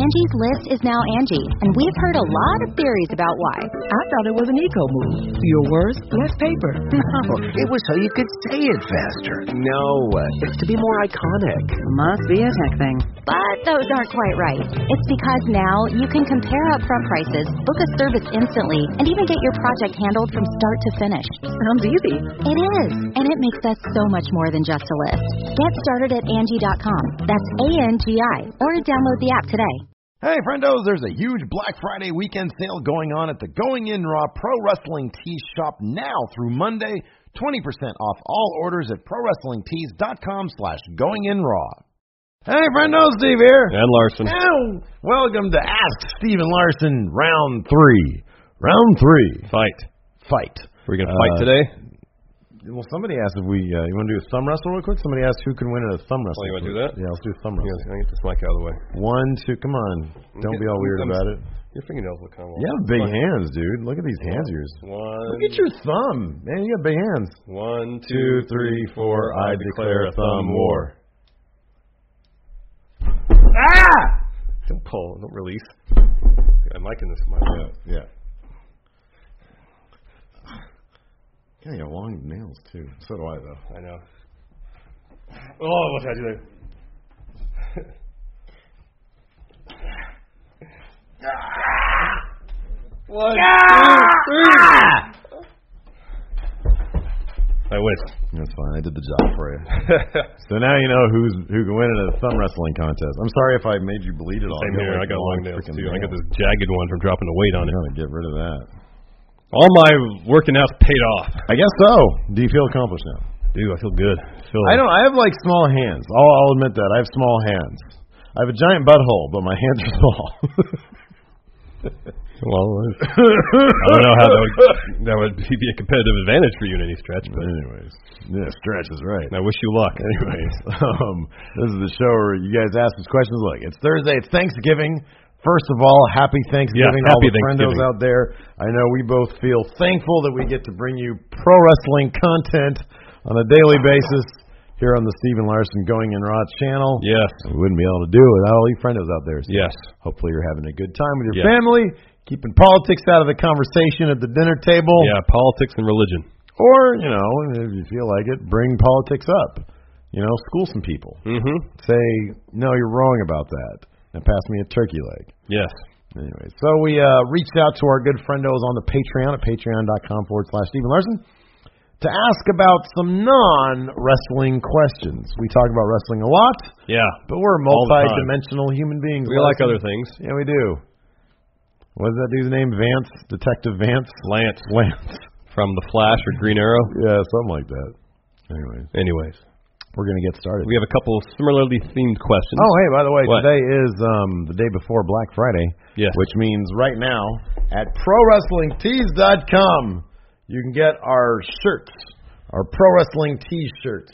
Angie's List is now Angie, and we've heard a lot of theories about why. I thought it was an eco move. Fewer words, less paper. No, it was so you could say it faster. No, it's to be more iconic. Must be a tech thing. But those aren't quite right. It's because now you can compare upfront prices, book a service instantly, and even get your project handled from start to finish. Sounds easy. It is, and it makes us so much more than just a list. Get started at Angie.com. That's ANGI, or download the app today. Hey, friendos, there's a huge Black Friday weekend sale going on at the Going In Raw Pro Wrestling Tees shop now through Monday. 20% off all orders at ProWrestlingTees.com/GoingInRaw. Hey, friendos, Steve here. And Larson. Now, welcome to Ask Steven Larson, round 3. Round 3. Fight. We're going to fight today? Well, somebody asked if you want to do a thumb wrestle real quick? Somebody asked who can win at a thumb wrestle. Oh, you want to do that? Yeah, let's do a thumb wrestle. Yeah, I'll get this mic out of the way. 1, 2, come on. Don't be all weird about it. Your fingernails look kind of long. You have big hands, dude. Look at these hands of yours. Look at your thumb. Man, you got big hands. 1, 2, 3, 4. I declare a thumb war. Ah! Don't pull. Don't release. I'm liking this mic. Yeah. Yeah, you have long nails, too. So do I, though. I know. Oh, what did I do there? One, 2, 3. I win. That's fine. I did the job for you. So now you know who can win in a thumb wrestling contest. I'm sorry if I made you bleed at all. Same here. I got long nails, too. I got this jagged one from dropping the weight on it. I'm going to get rid of that. All my working out's paid off. I guess so. Do you feel accomplished now? Dude, I feel good. I have like small hands. I'll admit that. I have small hands. I have a giant butthole, but my hands are small. Well, I don't know how that would be a competitive advantage for you in any stretch. But anyways, yeah, stretch is right. I wish you luck. Anyways, this is the show where you guys ask us questions. Look, it's Thursday. It's Thanksgiving. First of all, happy Thanksgiving, happy all the friendos out there. I know we both feel thankful that we get to bring you pro wrestling content on a daily basis here on the Steven Larson Going In Raw channel. Yes. We wouldn't be able to do it without all you friendos out there. So yes. Hopefully you're having a good time with your family, keeping politics out of the conversation at the dinner table. Yeah, politics and religion. Or, if you feel like it, bring politics up. School some people. Mm-hmm. Say, no, you're wrong about that. And pass me a turkey leg. Yes. Anyway, so we reached out to our good friendos on the Patreon at patreon.com/Steven Larson to ask about some non-wrestling questions. We talk about wrestling a lot. Yeah. But we're multi-dimensional human beings. We like other things. Yeah, we do. What is that dude's name? Vance? Detective Vance? Lance. From The Flash or Green Arrow? Yeah, something like that. Anyways. We're going to get started. We have a couple similarly themed questions. Oh, hey, by the way, today is the day before Black Friday. Yes. Which means right now at ProWrestlingTees.com you can get our shirts, our Pro Wrestling Tees shirts.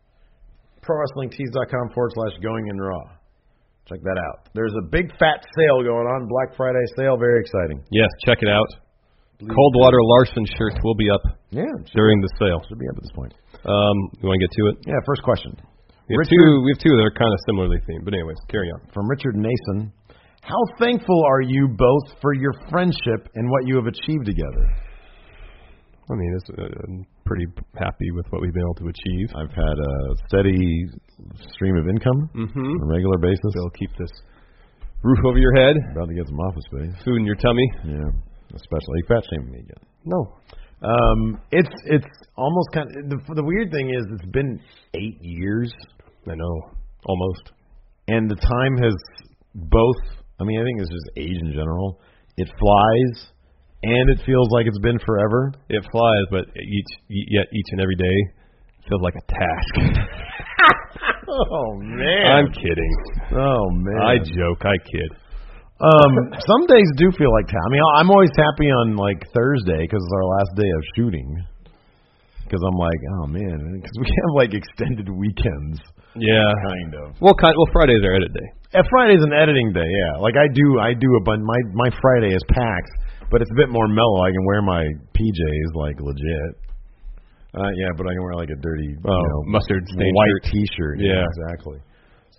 ProWrestlingTees.com/GoingInRaw. Check that out. There's a big fat sale going on, Black Friday sale. Very exciting. Yes, check it out. Coldwater Larson shirts will be up during the sale. Should be up at this point. You want to get to it? Yeah, first question. We have two that are kind of similarly themed, but anyways, carry on. From Richard Nason, how thankful are you both for your friendship and what you have achieved together? I mean, I'm pretty happy with what we've been able to achieve. I've had a steady stream of income on a regular basis. They'll keep this roof over your head. About to get some office space. Food in your tummy. Yeah, especially fat shaming me again. No. It's almost kind of the weird thing is it's been 8 years. I know, almost. And the time has both. I mean, I think it's just age in general. It flies, and it feels like it's been forever. It flies, but yet each and every day feels like a task. Oh man! I'm kidding. Oh man! I joke. I kid. Some days do feel like time. I mean, I'm always happy on like Thursday because it's our last day of shooting. Because I'm like, oh man, because we have like extended weekends. Yeah, kind of. Well, Friday's our edit day. Friday's an editing day. Yeah, like I do a bunch. My Friday is packed, but it's a bit more mellow. I can wear my PJs like legit. Yeah, but I can wear like a dirty, mustard stained white T-shirt. Yeah, exactly.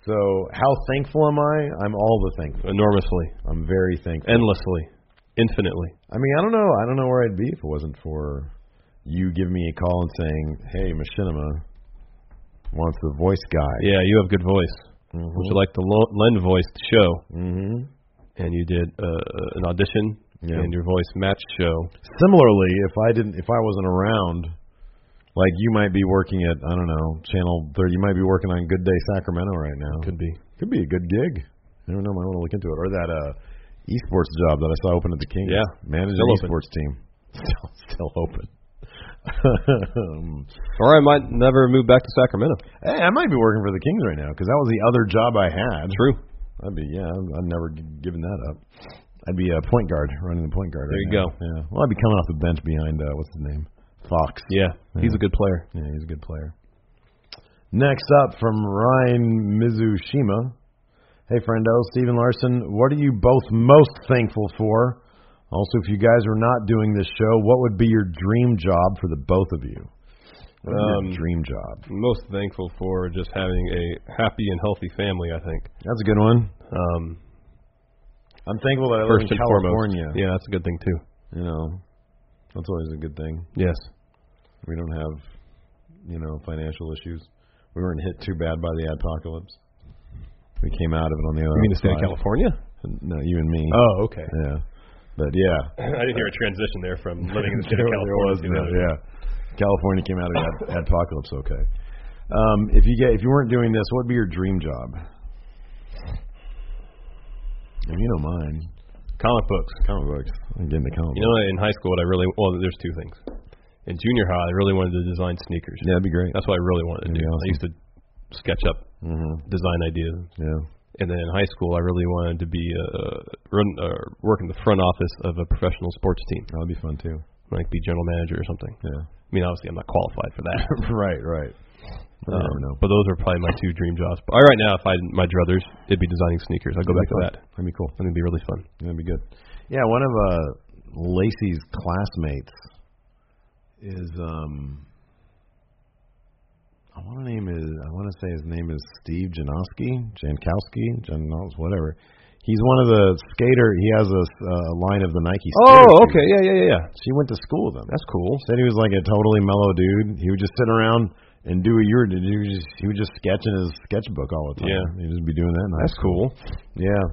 So how thankful am I? I'm all the thankful. Enormously. I'm very thankful. Endlessly. Infinitely. I mean, I don't know. I don't know where I'd be if it wasn't for you giving me a call and saying, "Hey, Machinima wants a voice guy." Yeah, you have good voice. Mm-hmm. Would you like to lend voice to show? Mm-hmm. And you did an audition, and your voice matched show. Similarly, if I wasn't around, like you might be working at, I don't know, Channel 30. You might be working on Good Day Sacramento right now. Could be a good gig. I don't know. I want to look into it. Or that esports job that I saw open at the Kings. Yeah, manage an esports team. Still open. Or I might never move back to Sacramento. Hey, I might be working for the Kings right now because that was the other job I had. True. I'd never given that up. I'd be a point guard, running the point guard. There right you now. go. Yeah. Well, I'd be coming off the bench behind what's his name, Fox. Yeah, he's a good player. Yeah, he's a good player. Next up from Ryan Mizushima. Hey, friendo, Steven Larson, what are you both most thankful for? Also, if you guys are not doing this show, what would be your dream job for the both of you? What would be your dream job? Most thankful for just having a happy and healthy family, I think. That's a good one. I'm thankful that I live in California. Yeah, that's a good thing, too. You know, that's always a good thing. Yes. We don't have, financial issues. We weren't hit too bad by the apocalypse. We came out of it on the other side. You mean the state of California? No, you and me. Oh, okay. Yeah. But, yeah. I didn't hear a transition there from living in the state of California. Yeah. California came out of the apocalypse okay. If you weren't doing this, what would be your dream job? And you know mine. Comic books. I'm getting the comic books. You know, in high school, there's two things. In junior high, I really wanted to design sneakers. Yeah, that'd be great. That's what I really wanted to do. Awesome. I used to sketch up design ideas. Yeah. And then in high school, I really wanted to be work in the front office of a professional sports team. That would be fun too. Like be general manager or something. Yeah. I mean, obviously, I'm not qualified for that. Right. I never know. But those are probably my two dream jobs. But right now, if I had my druthers, it'd be designing sneakers. I'd go back to that. That'd be cool. I think it'd be really fun. That'd be good. Yeah, one of Lacey's classmates is I want to say his name is Steve Jankowski, whatever. He's one of the skater. He has a line of the Nike. Oh, okay, yeah. She went to school with him. That's cool. Said he was like a totally mellow dude. He would just sit around and do what you were doing. He would just sketch in his sketchbook all the time. Yeah, he'd just be doing that. That's cool. Yeah.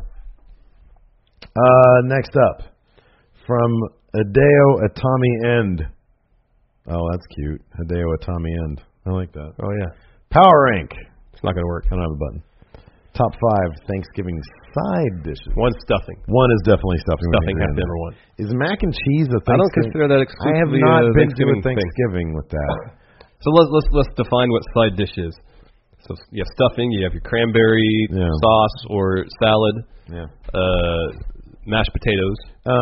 Next up, from Hideo Atami End. Oh, that's cute. Hideo Atami End. I like that. Oh, yeah. Power Rank. It's not going to work. I don't have a button. Top 5 Thanksgiving side dishes. One, stuffing. One is definitely stuffing. Stuffing has to be number one. Is mac and cheese a Thanksgiving? I don't consider that exclusively. I have not been to a Thanksgiving Thanksgiving with that. So let's define what side dish is. So you have stuffing, you have your cranberry sauce or salad, mashed potatoes.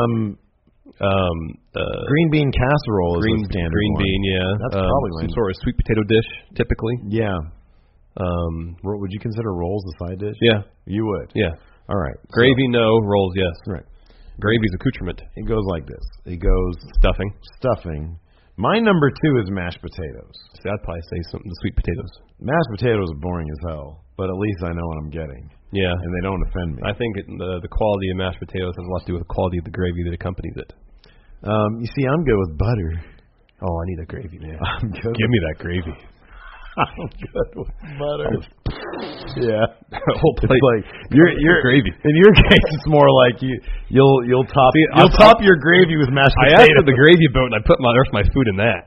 Green bean casserole is a standard green one. bean, yeah. That's probably some sort of sweet potato dish, typically. Yeah. Would you consider rolls a side dish? Yeah. You would? Yeah. All right. Gravy, no. Rolls, yes. Right. Gravy's accoutrement. It goes like this. It goes stuffing. My number 2 is mashed potatoes. See, I'd probably say the sweet potatoes. Mashed potatoes are boring as hell, but at least I know what I'm getting. Yeah. And they don't offend me. I think the quality of mashed potatoes has a lot to do with the quality of the gravy that accompanies it. You see, I'm good with butter. Oh, I need that gravy, man. I'm good. Give me that gravy. I'm good with butter. Yeah. Whole plate. It's like you're gravy. In your case, it's more like you'll top your gravy with mashed potatoes. I asked for the gravy boat, and I put the rest of my food in that.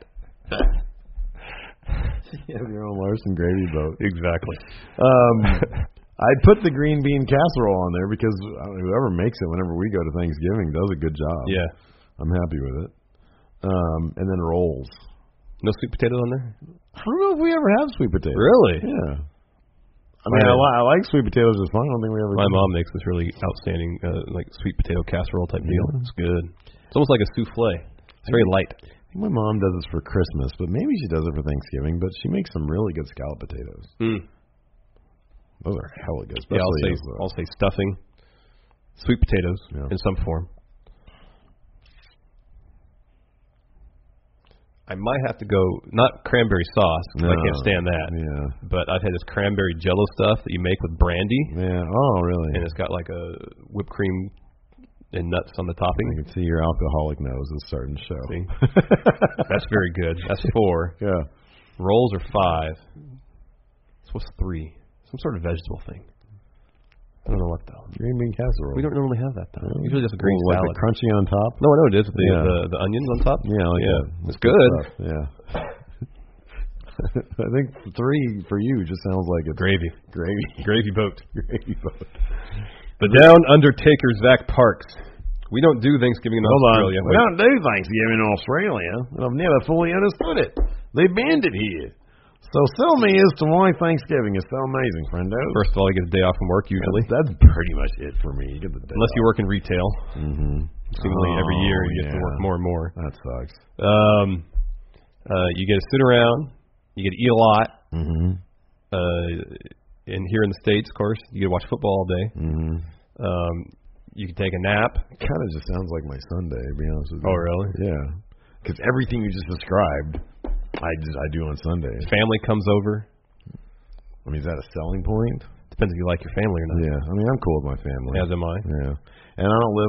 You have your own Larson gravy boat. Exactly. I'd put the green bean casserole on there because whoever makes it whenever we go to Thanksgiving does a good job. Yeah. I'm happy with it. And then rolls. No sweet potatoes on there? I don't know if we ever have sweet potatoes. Really? Yeah. I mean, I like sweet potatoes just fine. I don't think we ever. My mom makes this really outstanding, like sweet potato casserole type deal. It's good. It's almost like a souffle. It's very light. I think my mom does this for Christmas, but maybe she does it for Thanksgiving. But she makes some really good scallop potatoes. Those are hella good. Yeah, I'll say stuffing, sweet potatoes in some form. I might have to go, not cranberry sauce, because I can't stand that. Yeah. But I've had this cranberry jello stuff that you make with brandy. Yeah. Oh, really? And it's got like a whipped cream and nuts on the topping. I can see your alcoholic nose is starting to show. See? That's very good. That's 4. Yeah. Rolls are 5. So what's 3? Some sort of vegetable thing. I don't know what though. Green bean casserole. We don't normally have that though. Really? Usually just a green like salad. the crunchy on top? No, I know it is. The onions on top. Yeah, like yeah. that. It's good. Yeah. I think 3 for you just sounds like it's Gravy. Gravy boat. Gravy boat. The Down Undertaker Zach Parks. We don't do Thanksgiving in Australia. We don't do Thanksgiving in Australia. I've never fully understood it. They banned it here. So sell me as to why Thanksgiving is so amazing, friendo. First of all, you get a day off from work usually. That's pretty much it for me. You get the day Unless you off. work in retail. Mm-hmm. Seemingly every year you get to work more and more. That sucks. You get to sit around. You get to eat a lot. Mm-hmm. And here in the States, of course, you get to watch football all day. Mm-hmm. You can take a nap. Kind of just sounds like my Sunday, to be honest with you. Oh, really? Yeah. Because everything you just described, I do on Sundays. Family comes over. I mean, is that a selling point? Depends if you like your family or not. Yeah. I mean, I'm cool with my family. As am I. Yeah. And I don't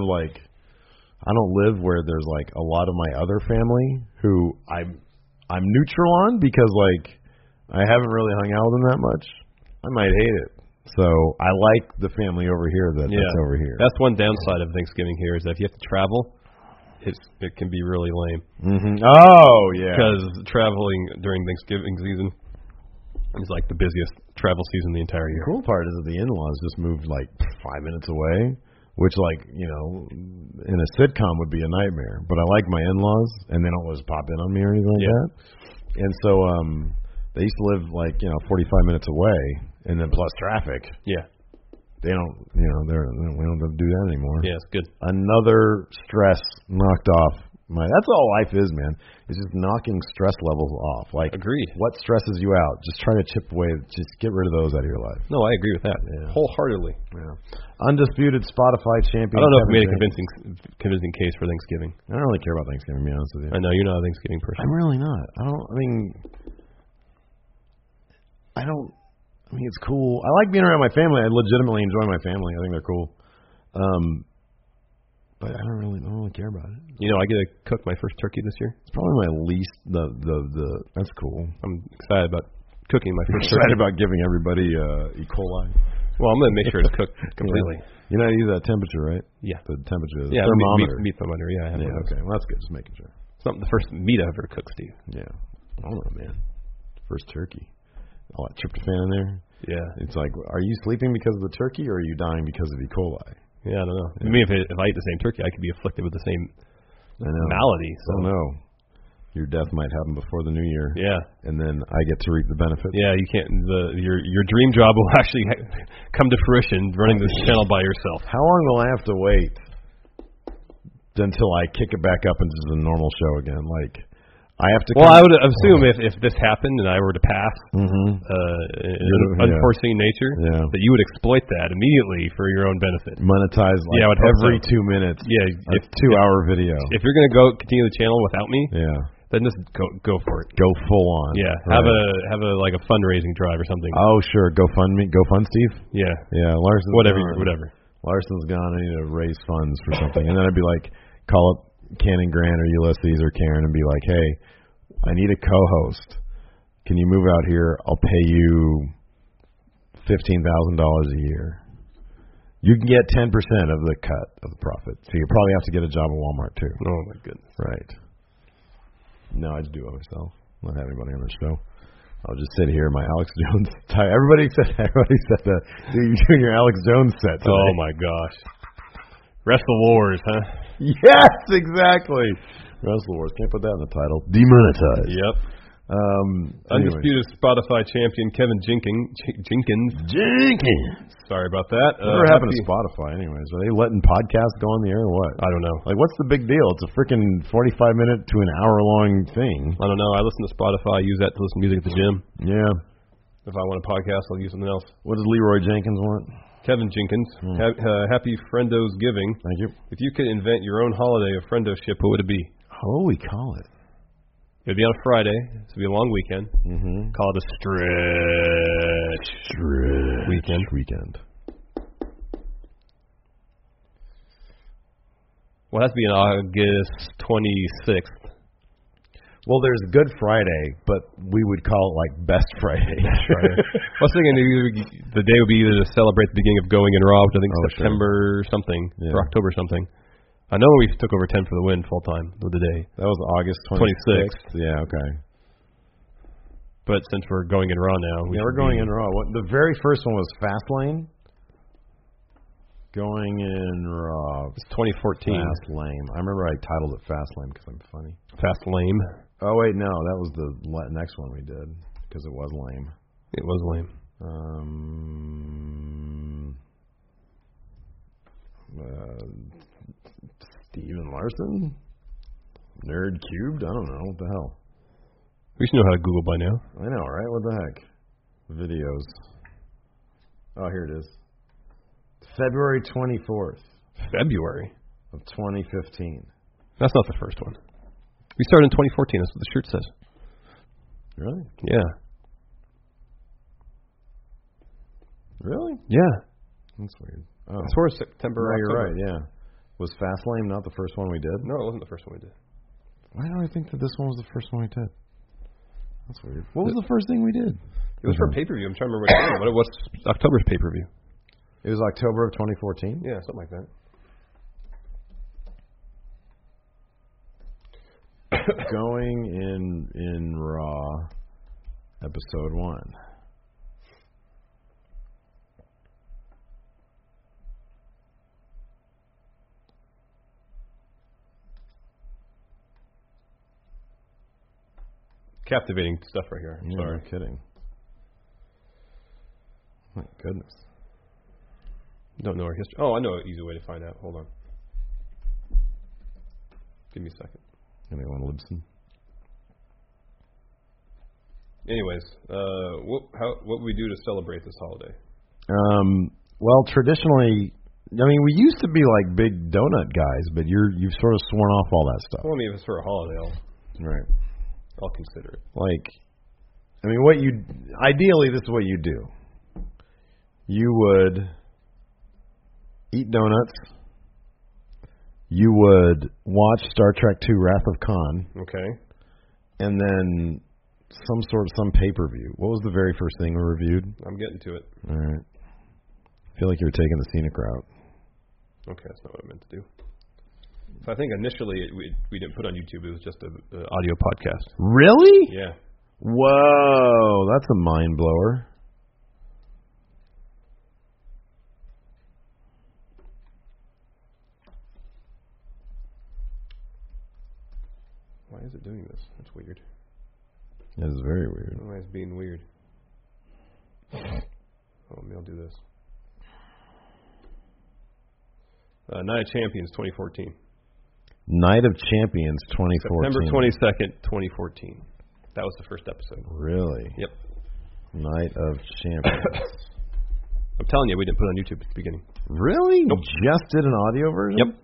live where there's like a lot of my other family who I'm neutral on because like I haven't really hung out with them that much. I might hate it. So I like the family over here that's over here. That's one downside of Thanksgiving here is that if you have to travel, it can be really lame. Mm-hmm. Oh, yeah. Because traveling during Thanksgiving season is like the busiest travel season the entire year. The cool part is that the in-laws just moved like 5 minutes away, which like, you know, in a sitcom would be a nightmare. But I like my in-laws, and they don't always pop in on me or anything like that. And so they used to live like, 45 minutes away, and then plus traffic. Yeah. They don't, we don't have to do that anymore. Yeah, it's good. Another stress knocked off. That's all life is, man. It's just knocking stress levels off. Like, agreed. What stresses you out? Just try to chip away. Just get rid of those out of your life. No, I agree with that. Yeah. Wholeheartedly. Yeah. Undisputed Spotify champion. I don't know if we made a Kevin convincing case for Thanksgiving. I don't really care about Thanksgiving, to be honest with you. I know you're not a Thanksgiving person. I'm really not. I mean, it's cool. I like being around my family. I legitimately enjoy my family. I think they're cool. But I don't really care about it. I get to cook my first turkey this year. It's probably my least. That's cool. I'm excited about cooking my first turkey. Excited about giving everybody E. coli. Well, I'm going to make sure it's cooked completely. You know how to use that temperature, right? Yeah. The temperature. Yeah, thermometer. Meat thermometer. Yeah, I have one. Okay. Well, that's good. Just making sure. It's not the first meat I've ever cooked, Steve. Yeah. I don't know, man. First turkey. All that tryptophan in there. Yeah. It's like, are you sleeping because of the turkey, or are you dying because of E. coli? Yeah, I don't know. Yeah. I mean, if I eat the same turkey, I could be afflicted with the same malady. So. Oh, no. Your death might happen before the new year. Yeah. And then I get to reap the benefits. Yeah, you can't. Your dream job will actually come to fruition running this channel by yourself. How long will I have to wait until I kick it back up into the normal show again? Like, I have to. Well, I would assume if this happened and I were to pass, unforeseen nature, that you would exploit that immediately for your own benefit. Monetize every 2 minutes. Yeah, a 2-hour video. If you're going to continue the channel without me, then just go for it. Go full on. Yeah, right. have a like a fundraising drive or something. Oh sure, GoFundMe, GoFund Steve. Yeah, Larson. Whatever. Larson's gone. I need to raise funds for something, and then I'd be like, call up Cannon Grant or Ulysses or Karen and be like, hey, I need a co-host. Can you move out here? I'll pay you $15,000 a year. You can get 10% of the cut of the profit. So you probably have to get a job at Walmart too. Oh my goodness. Right. No, I just do it myself. Not have anybody on the show. I'll just sit here in my Alex Jones tie. Everybody said that. You're doing your Alex Jones set today. Oh my gosh. Wrestle Wars, huh? Yes, exactly. Wrestle Wars. Can't put that in the title. Demonetized. Yep. Undisputed Spotify champion Kevin Jenkins. Sorry about that. Whatever happened to Spotify anyways? Are they letting podcasts go on the air or what? I don't know. Like, what's the big deal? It's a freaking 45-minute to an hour-long thing. I don't know. I listen to Spotify. I use that to listen to music at the gym. Yeah. If I want a podcast, I'll use something else. What does Leroy Jenkins want? Kevin Jenkins. Happy Friendo's Giving. Thank you. If you could invent your own holiday of friendoship, what would it be? What would we call it? It'll be on a Friday. It's going to be a long weekend. Mm-hmm. Call it a stretch weekend. Well, it has to be on August 26th. Well, there's Good Friday, but we would call it like Best Friday. Right. I was thinking the day would be either to celebrate the beginning of Going in Raw, which I think is September something, or October something. I know we took over 10 for the win full time with the day. That was August 26th. Yeah, okay. But since we're going in Raw now, we're going in Raw. The very first one was Fastlane. Going in Raw. It's 2014. Fastlane. I remember I titled it Fastlane because I'm funny. Fast lame. Oh wait, no, that was the next one we did because it was lame. It was lame. Steven Larson? Nerd Cubed? I don't know. What the hell? We should know how to Google by now. I know, right? What the heck? Videos. Oh, here it is. February 24th. February? Of 2015. That's not the first one. We started in 2014. That's what the shirt says. Really? Yeah. Really? Yeah. That's weird. Oh. It's for September. No, you're right, yeah. Was Fastlane not the first one we did? No, it wasn't the first one we did. Why do I think that this one was the first one we did? That's weird. What was the first thing we did? It was for pay-per-view. I'm trying to remember what was October's pay-per-view. It was October of 2014? Yeah, something like that. Going in Raw, episode 1. Captivating stuff right here. Yeah, Sorry. No kidding. My goodness. Don't know our history. Oh, I know an easy way to find out. Hold on. Give me a second. Anyone Libsyn? Anyways, what would we do to celebrate this holiday? Well, traditionally, I mean, we used to be like big donut guys, but you've sort of sworn off all that stuff. Well, I mean, if it's for a holiday, I'll consider it. Like, I mean, ideally, this is what you do. You would eat donuts. You would watch Star Trek II: Wrath of Khan. Okay. And then some pay-per-view. What was the very first thing we reviewed? I'm getting to it. All right. I feel like you were taking the scenic route. Okay, that's not what I meant to do. So I think initially we didn't put on YouTube. It was just an audio podcast. Really? Yeah. Whoa, that's a mind blower. Why is it doing this? That's weird. That is very weird. Why is it being weird? Oh, maybe I'll do this. Night of Champions 2014. Night of Champions 2014. September 22nd, 2014. That was the first episode. Really? Yep. Night of Champions. I'm telling you, we didn't put it on YouTube at the beginning. Really? Nope. Just did an audio version? Yep.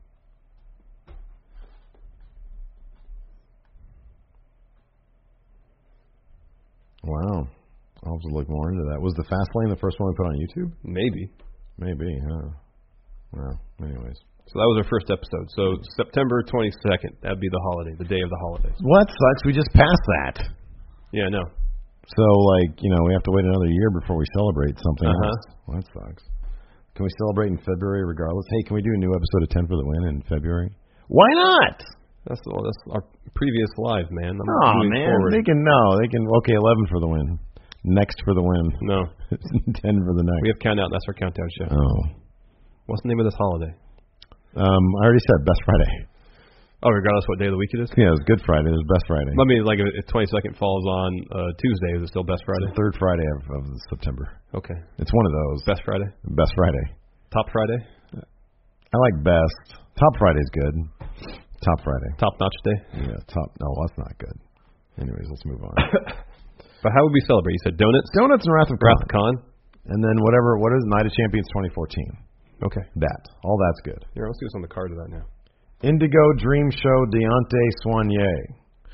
Wow. I'll have to look more into that. Was the Fastlane the first one we put on YouTube? Maybe, huh? Well, anyways. So that was our first episode. So September 22nd, that'd be the holiday, the day of the holidays. Well, that sucks. We just passed that. Yeah, I know. So, we have to wait another year before we celebrate something else. Well, that sucks. Can we celebrate in February regardless? Hey, can we do a new episode of 10 for the Win in February? Why not? That's our previous live, man. Oh, man. Forward. They can, okay, 11 for the win. Next for the win. No. 10 for the next. We have countdown. That's our countdown show. Oh. What's the name of this holiday? I already said Best Friday. Oh, regardless what day of the week it is? Yeah, it's Good Friday. It's Best Friday. Let me, if 22nd falls on Tuesday, is it still Best Friday? It's the third Friday of September. Okay. It's one of those. Best Friday? Best Friday. Top Friday? I like best. Top Friday's good. Top Friday. Top Notch Day? Yeah, no, that's not good. Anyways, let's move on. But how would we celebrate? You said donuts? Donuts and Wrath of Khan. And then what is Night of Champions 2014? Okay. All that's good. Here, let's do this on the card of that now. Indigo Dream Show Deontay Soigné.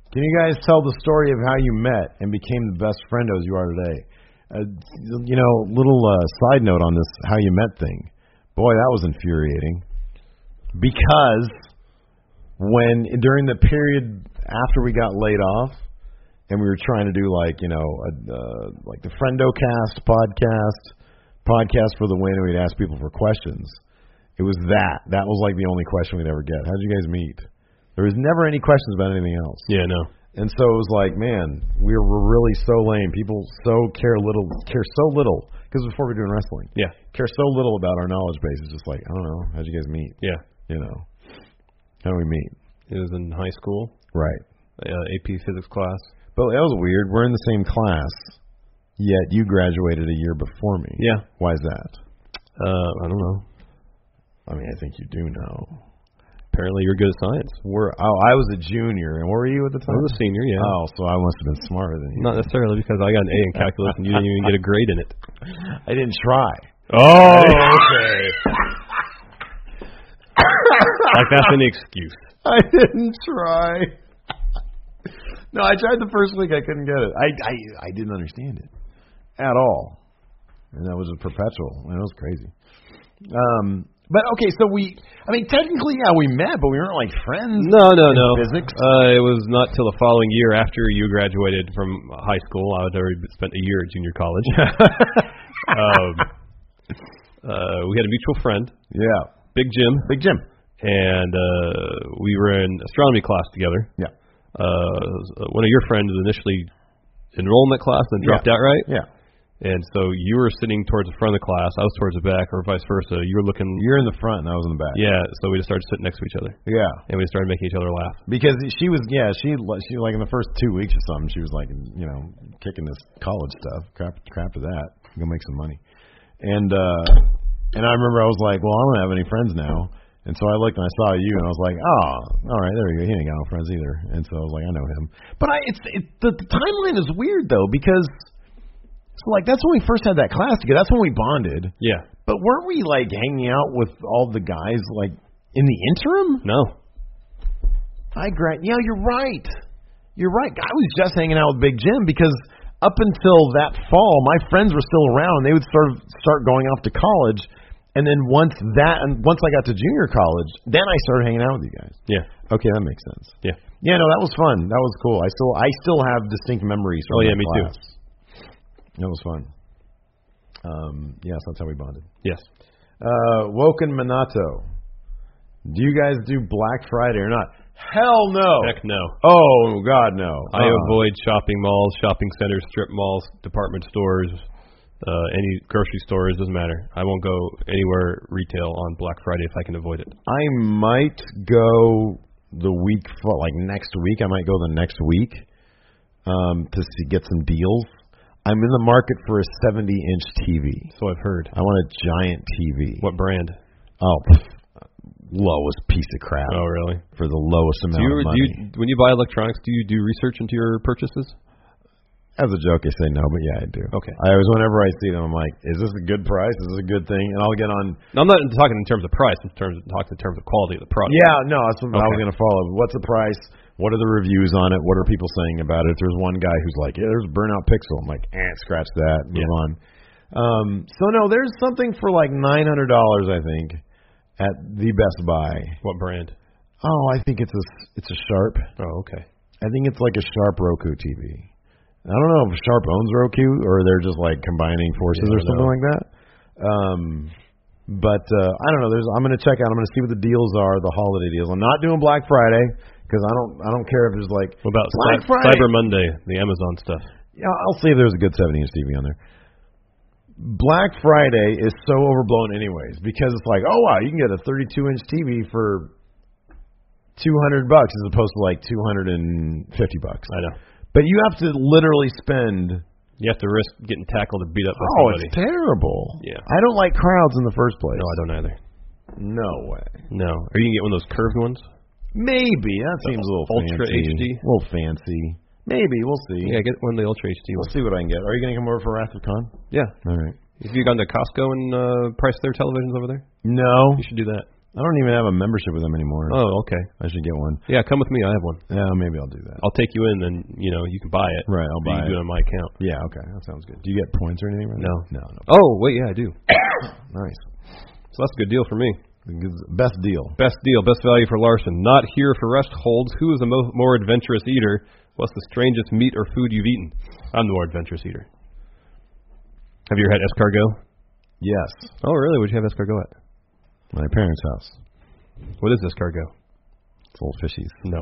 Can you guys tell the story of how you met and became the best friendos you are today? Little side note on this how you met thing. Boy, that was infuriating. Because during the period after we got laid off, and we were trying to do like the FriendoCast podcast for the win, and we'd ask people for questions. It was that. That was like the only question we'd ever get. How did you guys meet? There was never any questions about anything else. Yeah, no. And so it was like, man, we were really so lame. People care so little, because before we were doing wrestling. Yeah. Care so little about our knowledge base. It's just like, I don't know, how'd you guys meet? Yeah. How do we meet? It was in high school. Right. AP physics class. But that was weird. We're in the same class, yet you graduated a year before me. Yeah. Why is that? I don't know. I mean, I think you do know. Apparently you're good at science. I was a junior, and where were you at the time? I was a senior, yeah. Oh, so I must have been smarter than you. Not necessarily, because I got an A in calculus and you didn't even get a grade in it. I didn't try. Oh, okay. Like that's an excuse. I didn't try. No, I tried the first week. I couldn't get it. I didn't understand it at all, and that was a perpetual. It was crazy. But okay, so technically, yeah, we met, but we weren't like friends. No. Physics. It was not till the following year after you graduated from high school. I had already spent a year at junior college. We had a mutual friend. Yeah. Big Jim. And we were in astronomy class together. Yeah. One of your friends initially enrolled in that class and then dropped out, right? Yeah. And so you were sitting towards the front of the class, I was towards the back, or vice versa. You're in the front and I was in the back. Yeah, so we just started sitting next to each other. Yeah. And we started making each other laugh. Because she like in the first 2 weeks or something, she was like, kicking this college stuff, crap to that, go make some money. And I remember I was like, well, I don't have any friends now. And so I looked and I saw you, and I was like, oh, all right, there you go. He ain't got no friends either. And so I was like, I know him. But the timeline is weird though, because that's when we first had that class together. That's when we bonded. Yeah. But weren't we like hanging out with all the guys like in the interim? No. Yeah, you're right. You're right. I was just hanging out with Big Jim because up until that fall, my friends were still around. They would start going off to college. And then once I got to junior college, then I started hanging out with you guys. Yeah. Okay, that makes sense. Yeah. Yeah, no, that was fun. That was cool. I still have distinct memories from that class. Too. That was fun. Yes, that's how we bonded. Yes. Woken Minato. Do you guys do Black Friday or not? Hell no. Heck no. Oh, God, no. I avoid shopping malls, shopping centers, strip malls, department stores, any grocery stores, doesn't matter. I won't go anywhere retail on Black Friday if I can avoid it. I might go next week. I might go the next week to get some deals. I'm in the market for a 70-inch TV. So I've heard. I want a giant TV. What brand? Oh, lowest piece of crap. Oh, really? For the lowest amount of money. When you buy electronics, do you do research into your purchases? As a joke, I say no, but yeah, I do. Okay. Whenever I see them, I'm like, is this a good price? Is this a good thing? And I'll get on. No, I'm not talking in terms of price. I'm talking in terms of quality of the product. Yeah, no, that's what I was going to follow. What's the price? What are the reviews on it? What are people saying about it? If there's one guy who's like, yeah, there's a burnout pixel. I'm like, scratch that. Move on. So no, there's something for like $900, I think, at the Best Buy. What brand? Oh, I think it's a Sharp. Oh, okay. I think it's like a Sharp Roku TV. I don't know if Sharp owns Roku or they're just like combining forces or something like that. But I don't know. I'm going to check out. I'm going to see what the deals are, the holiday deals. I'm not doing Black Friday because I don't care if there's like. What about Cyber Monday, the Amazon stuff? Yeah, I'll see if there's a good 70-inch TV on there. Black Friday is so overblown anyways because it's like, oh wow, you can get a 32-inch TV for $200 as opposed to like $250. I know. But you have to literally spend. You have to risk getting tackled or beat up by somebody. It's terrible. Yeah. I don't like crowds in the first place. No, I don't either. No way. No. Or you can get one of those curved ones? Maybe. That seems a little Ultra fancy. HD? A little fancy. Maybe. We'll see. Yeah, get one of the Ultra HD ones. We'll see what I can get. Are you going to come over for Wrath of Khan? Yeah. All right. Have you gone to Costco and priced their televisions over there? No. You should do that. I don't even have a membership with them anymore. Oh, okay. I should get one. Yeah, come with me. I have one. Yeah, maybe I'll do that. I'll take you in, then you can buy it. Right, I'll buy it. You can do it on my account. Yeah, okay, that sounds good. Do you get points or anything? No. No. Oh, wait, yeah, I do. Nice. So that's a good deal for me. Best deal. Best deal, best value for Larson. Not here for rest holds. Who is the more adventurous eater? What's the strangest meat or food you've eaten? I'm the more adventurous eater. Have you ever had escargot? Yes. Oh, really? Where'd you have escargot at? My parents' house. What is escargot? It's old fishies. No.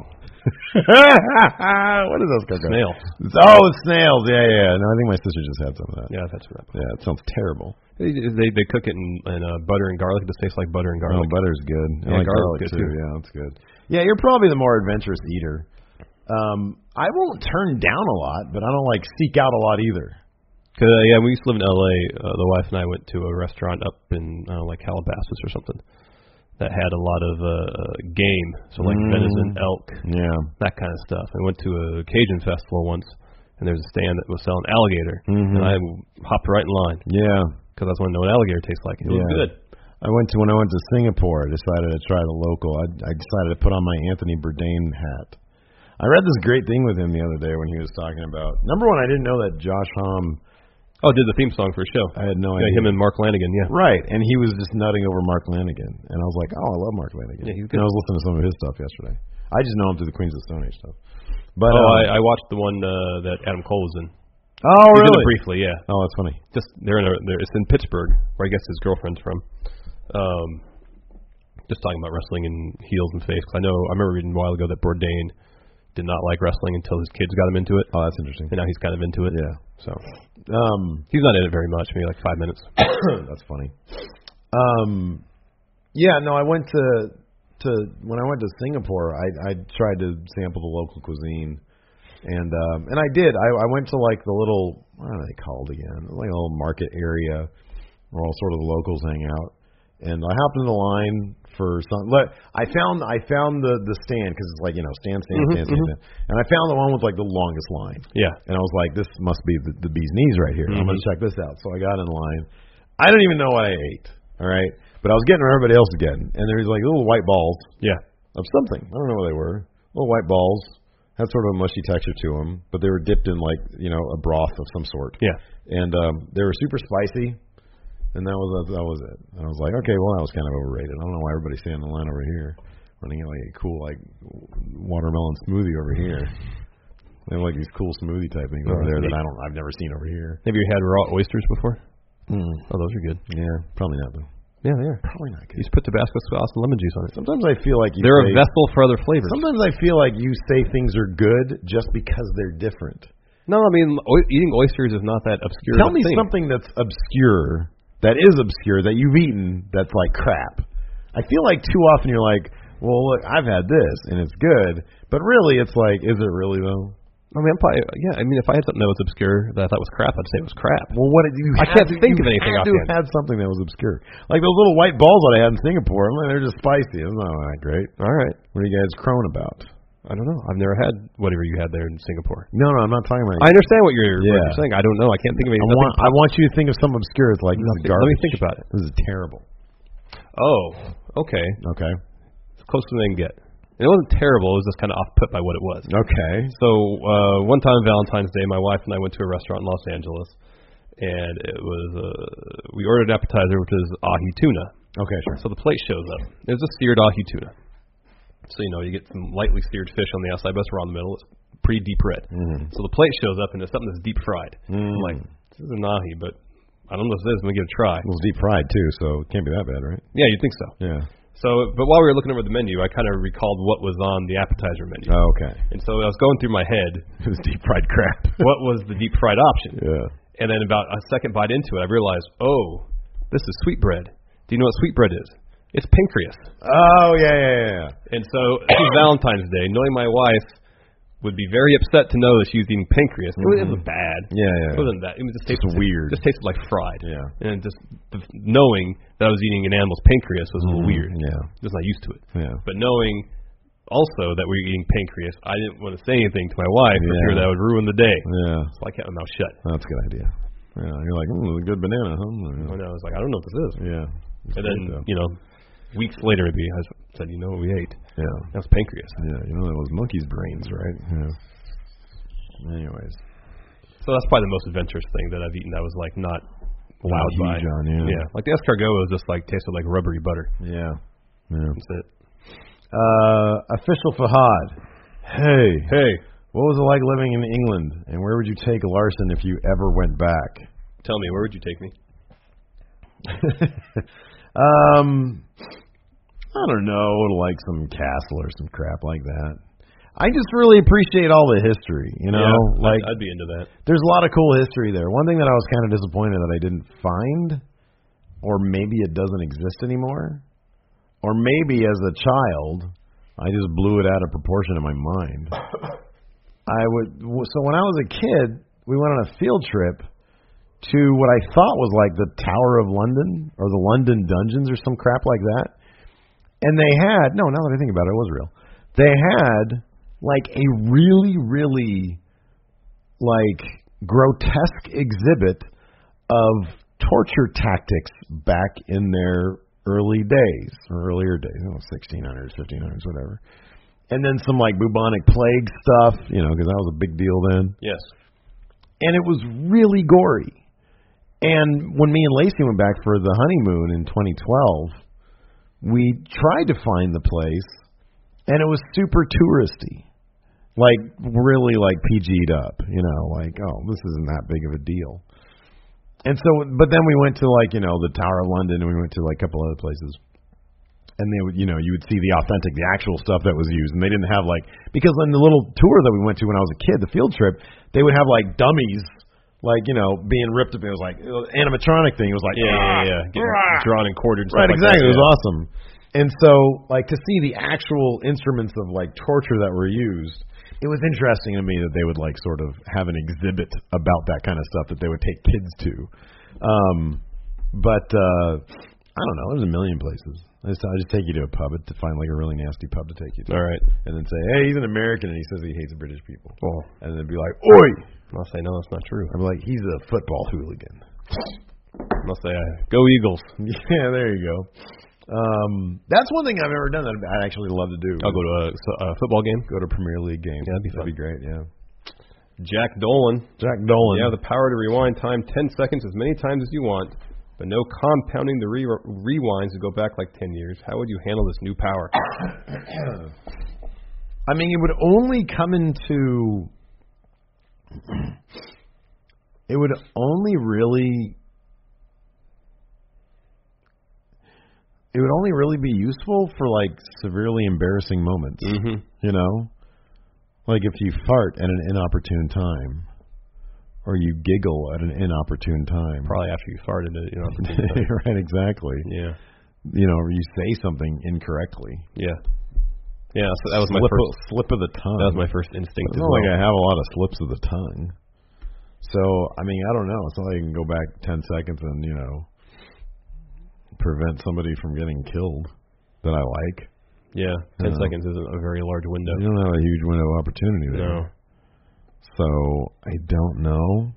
What is escargot? Snails. It's snails. Yeah. No, I think my sister just had some of that. Yeah, that's right. Yeah, it sounds terrible. They cook it in butter and garlic. It just tastes like butter and garlic. Oh, butter's good. Yeah, I like garlic good too. Yeah, that's good. Yeah, you're probably the more adventurous eater. I won't turn down a lot, but I don't seek out a lot either. Cause we used to live in L.A. The wife and I went to a restaurant up in Calabasas or something that had a lot of game, so venison, elk, that kind of stuff. I went to a Cajun festival once, and there was a stand that was selling alligator, and I hopped right in line. Yeah, because I just want to know what alligator tastes like. It was good. When I went to Singapore, I decided to try the local. I decided to put on my Anthony Bourdain hat. I read this great thing with him the other day when he was talking about. Number one, I didn't know that Josh Homme. Oh, did the theme song for a show. I had no idea. Him and Mark Lanigan, yeah. Right, and he was just nutting over Mark Lanigan. And I was like, I love Mark Lanigan. Yeah, he's good. And I was listening to some of his stuff yesterday. I just know him through the Queens of the Stone Age stuff. But I watched the one that Adam Cole was in. Oh, he really? did it briefly, yeah. Oh, that's funny. Just it's in Pittsburgh, where I guess his girlfriend's from. Just talking about wrestling and heels and face. Cause I remember reading a while ago that Bourdain did not like wrestling until his kids got him into it. Oh, that's interesting. And now he's kind of into it. Yeah. So he's not in it very much, maybe 5 minutes. That's funny. Yeah, no, I went to when I went to Singapore, I tried to sample the local cuisine, and I did. I went to the little, what are they called again? Like a little market area where all sort of the locals hang out. And I hopped in the line for some. I found the stand because it's stand. And I found the one with the longest line. Yeah. And I was like, this must be the bee's knees right here. I'm gonna check this out. So I got in line. I don't even know what I ate. All right, but I was getting what everybody else was getting, and there was little white balls. Yeah. Of something. I don't know what they were. Little white balls. Had sort of a mushy texture to them, but they were dipped in a broth of some sort. Yeah. And they were super spicy. And that was it. And I was like, okay, well, that was kind of overrated. I don't know why everybody's standing in line over here, running a cool watermelon smoothie over here. They have these cool smoothie type things over there that I've never seen over here. Have you had raw oysters before? Oh, those are good. Yeah, probably not though. Yeah, they are. Probably not good. You just put Tabasco sauce and lemon juice on it. Sometimes I feel like they're a vessel for other flavors. Sometimes I feel like you say things are good just because they're different. No, I mean eating oysters is not that obscure. Tell me something that's obscure. That is obscure that you've eaten that's crap. I feel like too often you're like, well, look, I've had this and it's good, but really it's is it really though? I mean, if I had something that was obscure that I thought was crap, I'd say it was crap. Well, what did you? I can't think of anything offhand. You had something that was obscure, like those little white balls that I had in Singapore. They're just spicy. It's not that great. All right, what are you guys crowing about? I don't know. I've never had whatever you had there in Singapore. No, I'm not talking about. I understand what you're saying. I don't know. I can't think of anything. I want you to think of something obscure. It's this is garbage. Let me think about it. This is terrible. Oh, okay. Okay. It's close to they can get. And it wasn't terrible. It was just kind of off-put by what it was. Okay. So one time on Valentine's Day, my wife and I went to a restaurant in Los Angeles, and it was we ordered an appetizer, which is ahi tuna. Okay, sure. So the plate shows up. There's a seared ahi tuna. So, you get some lightly seared fish on the outside, but it's raw in the middle. It's pretty deep red. So the plate shows up, and it's something that's deep fried. I'm like, this is an ahi, but I don't know if this is. Let me give it a try. Well, it's deep fried, too, so it can't be that bad, right? Yeah, you'd think so. Yeah. So, but while we were looking over the menu, I kind of recalled what was on the appetizer menu. Oh, okay. And so I was going through my head. It was deep fried crap. What was the deep fried option? Yeah. And then about a second bite into it, I realized, this is sweetbread. Do you know what sweetbread is? It's pancreas. Oh, yeah. And so this is Valentine's Day. Knowing my wife would be very upset to know that she was eating pancreas. It wasn't bad. Yeah. It wasn't that. It was just weird. Just tasted like fried. Yeah. And just knowing that I was eating an animal's pancreas was a little weird. Yeah. Just not used to it. Yeah. But knowing also that we were eating pancreas, I didn't want to say anything to my wife for fear that I would ruin the day. Yeah. So I kept my mouth shut. That's a good idea. Yeah. You're like, a good banana, huh? I know. I was like, I don't know what this is. Yeah. And then, weeks later, I said, you know what we ate? Yeah. That was pancreas. Yeah, you know that was monkey's brains, right? Yeah. Anyways. So that's probably the most adventurous thing that I've eaten that was like not wowed by. On, yeah. Like the escargot was just like tasted like rubbery butter. Yeah. That's it. Official Fahad. Hey. What was it like living in England, and where would you take Larson if you ever went back? Tell me, where would you take me? I don't know, like some castle or some crap like that. I just really appreciate all the history, you know. Yeah, like I'd be into that. There's a lot of cool history there. One thing that I was kind of disappointed that I didn't find, or maybe it doesn't exist anymore, or maybe as a child I just blew it out of proportion in my mind. So when I was a kid, we went on a field trip to what I thought was like the Tower of London or the London Dungeons or some crap like that. And they had, now that I think about it, it was real. They had like a really, really like grotesque exhibit of torture tactics back in their earlier days, 1600s, 1500s, whatever. And then some like bubonic plague stuff, because that was a big deal then. Yes. And it was really gory. And when me and Lacey went back for the honeymoon in 2012, we tried to find the place, and it was super touristy. Like, really, like, PG'd up, like, oh, this isn't that big of a deal. And so, but then we went to, like, the Tower of London, and we went to, like, a couple other places. And they would, you would see the authentic, the actual stuff that was used. And they didn't have, like, because in the little tour that we went to when I was a kid, the field trip, they would have, like, dummies, like, being ripped up. It was like, animatronic thing. It was like, getting drawn and quartered. Right, exactly. It was awesome. And so, like, to see the actual instruments of, like, torture that were used, it was interesting to me that they would, like, sort of have an exhibit about that kind of stuff that they would take kids to. But I don't know. There's a million places. I just take you to a pub to find, like, a really nasty pub to take you to. All right. And then say, hey, he's an American, and he says he hates British people. Oh. And then be like, oi! I'll say, no, that's not true. I'm like, he's a football hooligan. I'll say, go Eagles. Yeah, there you go. That's one thing I've ever done that I'd actually love to do. I'll go to a football game. Go to a Premier League game. Yeah, that'd be fun. That'd be great, yeah. Jack Dolan. You have the power to rewind time 10 seconds as many times as you want, but no compounding the rewinds to go back like 10 years. How would you handle this new power? I mean, it would only come into... It would only really be useful for, like, severely embarrassing moments. Mm-hmm. Like if you fart at an inopportune time, or you giggle at an inopportune time. Probably after you farted at an inopportune time. Right, exactly. Yeah. Or you say something incorrectly. Yeah. Yeah, so that was my first slip of the tongue. That was my first instinct. It's not like I have a lot of slips of the tongue. So, I mean, I don't know. It's not like I can go back 10 seconds and, prevent somebody from getting killed that I like. Yeah, 10 seconds isn't a very large window. You don't have a huge window of opportunity there. No. So, I don't know.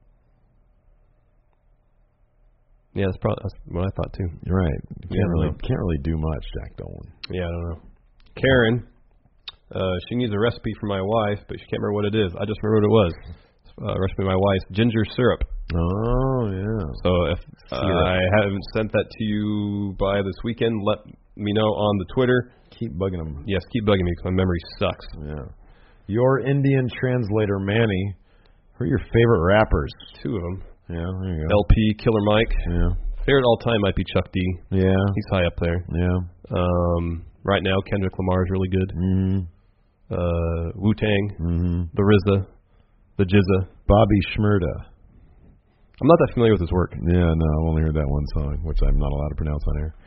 Yeah, that's what I thought too. You're right. You can't really do much, Jack Dolan. Yeah, I don't know. Karen, she needs a recipe for my wife, but she can't remember what it is. I just remember what it was. Recipe of my wife's ginger syrup. Oh, yeah. So if I haven't sent that to you by this weekend, let me know on the Twitter. Keep bugging them. Yes, keep bugging me because my memory sucks. Yeah. Your Indian translator, Manny. Who are your favorite rappers? Two of them. Yeah, there you go. LP, Killer Mike. Yeah. Favorite all time might be Chuck D. Yeah. He's high up there. Yeah. Right now, Kendrick Lamar is really good. Mm-hmm. Wu-Tang. The RZA. The Jizza. Bobby Shmurda. I'm not that familiar with his work. Yeah, no, I've only heard that one song, which I'm not allowed to pronounce on air.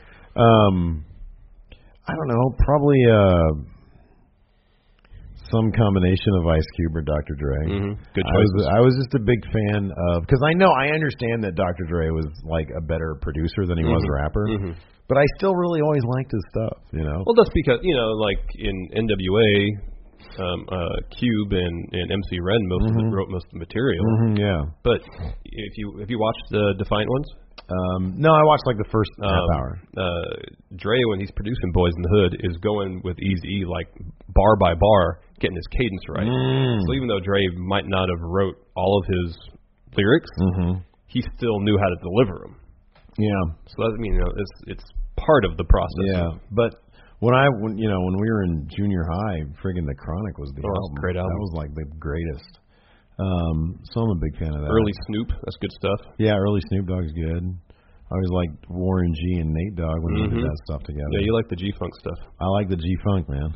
I don't know, probably some combination of Ice Cube or Dr. Dre. Good choices. I was just a big fan of, because I understand that Dr. Dre was like a better producer than he was a rapper, but I still really always liked his stuff, Well, that's because, like in NWA, Cube and MC Ren wrote most of the material. Yeah. But if you watched the Defiant ones? No, I watched like the first half hour. Dre, when he's producing Boys in the Hood, is going with Eazy-E like bar by bar, getting his cadence right. So even though Dre might not have wrote all of his lyrics, he still knew how to deliver them. Yeah. So that, I mean, it's part of the process. Yeah, but when we were in junior high, friggin' The Chronic was the album. Great album. That was like the greatest. So I'm a big fan of that. Early Snoop, that's good stuff. Yeah, early Snoop Dogg's good. I always liked Warren G and Nate Dogg when they did that stuff together. Yeah, you like the G-Funk stuff. I like the G-Funk, man.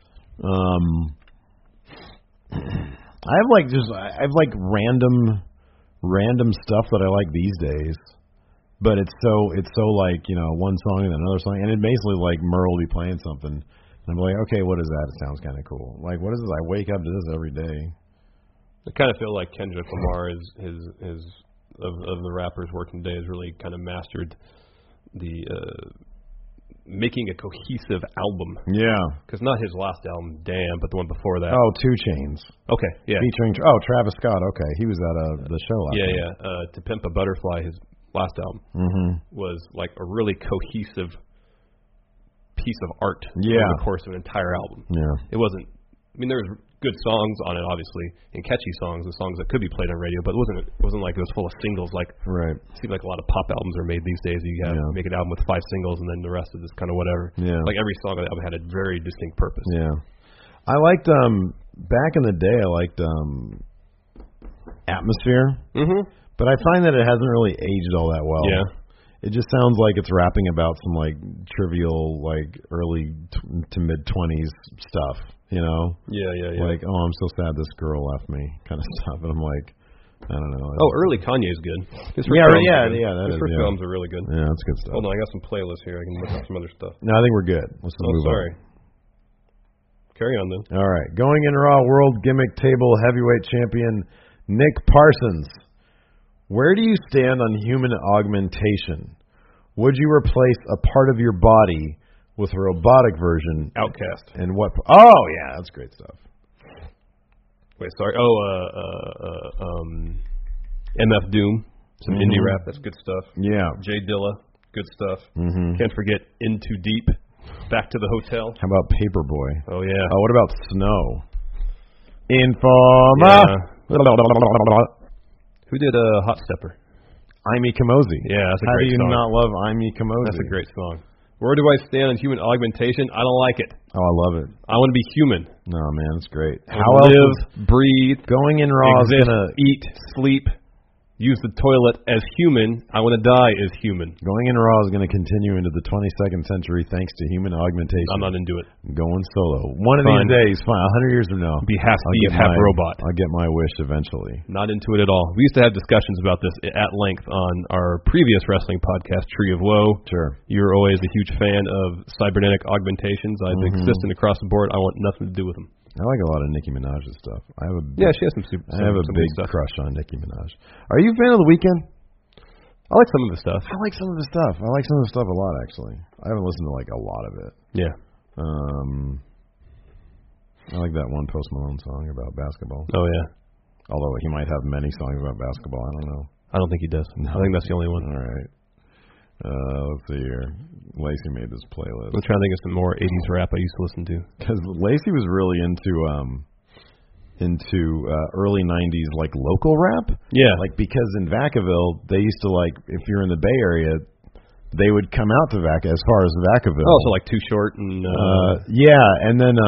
I have random stuff that I like these days. But it's so like, one song and then another song, and it basically like Merle will be playing something, and I'm like, okay, what is that? It sounds kind of cool. Like, what is this? I wake up to this every day. I kind of feel like Kendrick Lamar is of the rappers working today has really kind of mastered the making a cohesive album. Yeah. Because not his last album, Damn, but the one before that. Oh, 2 Chainz. Okay, yeah. Featuring Travis Scott. Okay, he was at the show last night. Yeah. To Pimp a Butterfly, his last album was like a really cohesive piece of art over the course of an entire album. Yeah. It wasn't. I mean, there was good songs on it, obviously, and catchy songs and songs that could be played on radio, but it wasn't like it was full of singles. Like, right. It seems like a lot of pop albums are made these days. You make an album with 5 singles, and then the rest is just kind of whatever. Yeah. Like every song on the album had a very distinct purpose. Yeah. I liked back in the day. I liked Atmosphere. But I find that it hasn't really aged all that well. Yeah. It just sounds like it's rapping about some like trivial, like early to mid 20s stuff, Yeah. Like, oh, I'm so sad this girl left me, kind of stuff. And I'm like, I don't know. Oh, early Kanye's good. His His first films are really good. Yeah, that's good stuff. Hold on, I got some playlists here. I can look up some other stuff. No, I think we're good. Let's move sorry. on. Carry on then. All right, going in Raw World Gimmick Table Heavyweight Champion Nick Parsons. Where do you stand on human augmentation? Would you replace a part of your body with a robotic version? Outcast. And what? Oh, yeah, that's great stuff. Wait, sorry. MF Doom, some indie rap. That's good stuff. Yeah. Jay Dilla, good stuff. Can't forget In Too Deep, Back to the Hotel. How about Paperboy? Oh, yeah. Oh, what about Snow? Informa. Yeah. Who did Hot Stepper? Amy Kamosi. Yeah, that's a How great do you song. not love Amy Kamosi? That's a great song. Where do I stand on human augmentation? I don't like it. Oh, I love it. I want to be human. No, man, it's great. How live, breathe, going in Raw exist, is gonna eat, sleep, use the toilet as human. I want to die as human. Going in Raw is going to continue into the 22nd century thanks to human augmentation. I'm not into it. Going solo. One of these days, fine. 100 years from now, be half Steve, half robot. I'll get my wish eventually. Not into it at all. We used to have discussions about this at length on our previous wrestling podcast, Tree of Woe. Sure. You're always a huge fan of cybernetic augmentations. I've existed across the board. I want nothing to do with them. I like a lot of Nicki Minaj's stuff. I have a she has some I have a big stuff. crush on Nicki Minaj. Are you a fan of The Weeknd? I like some of the stuff. I like some of the stuff. I like some of the stuff a lot, actually. I haven't listened to like a lot of it. Yeah. I like that one Post Malone song about basketball. Oh yeah. Although he might have many songs about basketball, I don't know. I don't think he does. No. I think that's the only one. All right. Let's see here. Lacey made this playlist. I'm trying to think of some more 80s rap I used to listen to. Because Lacey was really into early 90s like local rap. Yeah. Like because in Vacaville, they used to like, if you're in the Bay Area, they would come out to as far as Vacaville. Oh, so like Too Short and... yeah, and then